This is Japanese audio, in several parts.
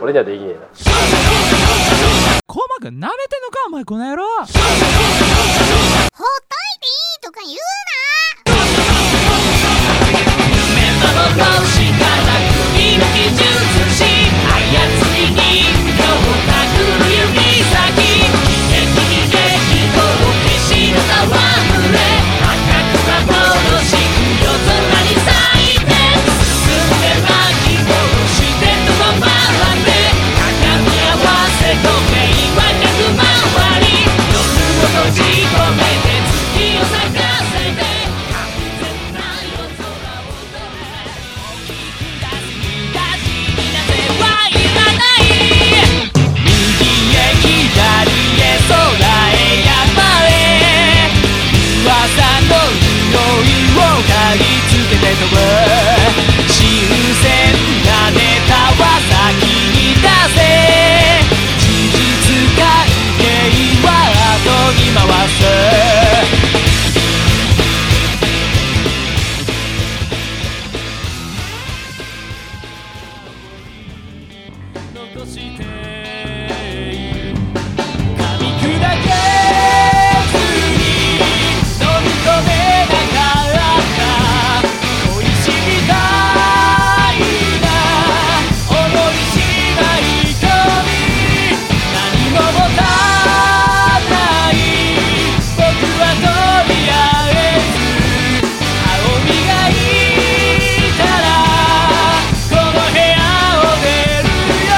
俺にはできねえな。 コマくん舐めてんのかお前この野郎。 ほっといていいとか言うな。 メンバーのしから首の技術し操りに今日たくる指先悲劇と決しの戯れ赤く幻夜空に咲いて進んで巻き戻してとどまらね鏡合わせ時計は逆回り夜を閉じ込めて月を咲かせて完全な夜空をどれ引き出す東になぜはいらない右へ左へ空へ山へ噂の匂いを嗅ぎつけて飛ぶ新鮮なネタは先に出せ事実関係は後に回す残して噛み砕けずに飲み込めなかった恋しみたいな思いしない込み何も持たない僕はとりあえず歯を磨いたらこの部屋を出るよ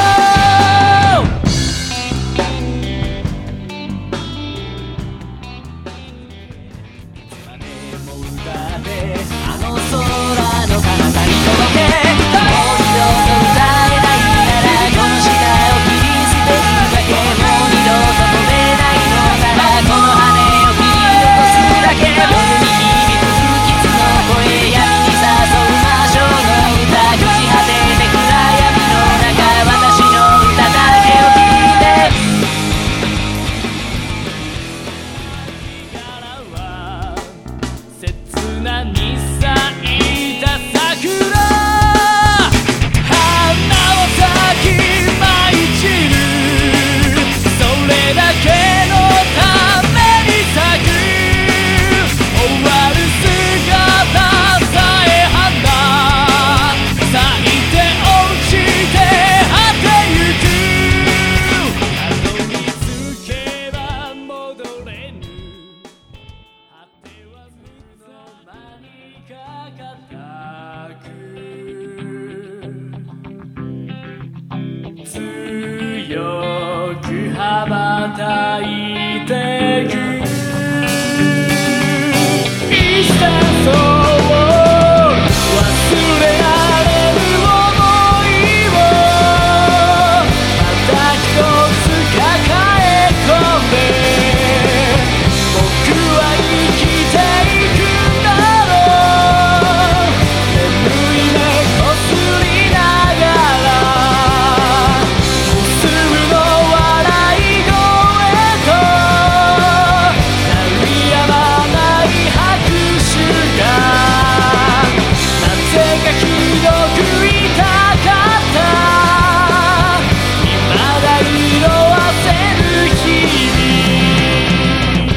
あの空の彼方に届けもう二度と歌えないならこの舌を切り捨てるだけもう二度と飛べないのならこの羽を切り落とすだけ夜に響く不吉の声闇に誘う魔性の歌朽ち果てて暗闇の中私の歌だけを聞いてからは切なに咲いた桜花を咲き舞い散るそれだけのために咲く終わる姿さえ花咲いて落ちて果てゆくたどり着けば戻れぬ果ては無様にかかたく強く羽ばたいてくいつかそう忘れられる想いをまた一つ抱え込んで僕は生きていくんだろう眠い目こすりながら無数の笑い声と鳴りやまない拍手がなぜかひどく痛かった未だ色あせる日々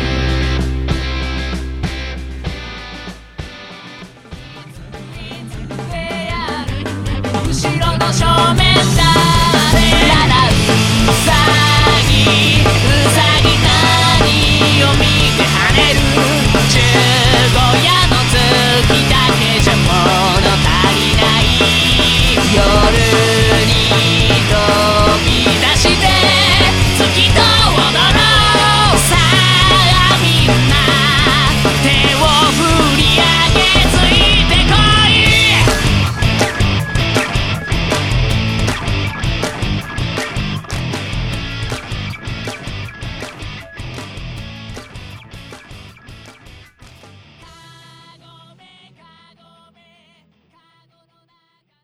後ろの正面だやだうさぎ何を見て跳ねる十五夜の月だけじゃ物足りない夜に飛び出して月と踊ろうさあみんな手を振り上げついてこい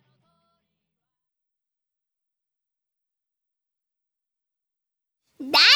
大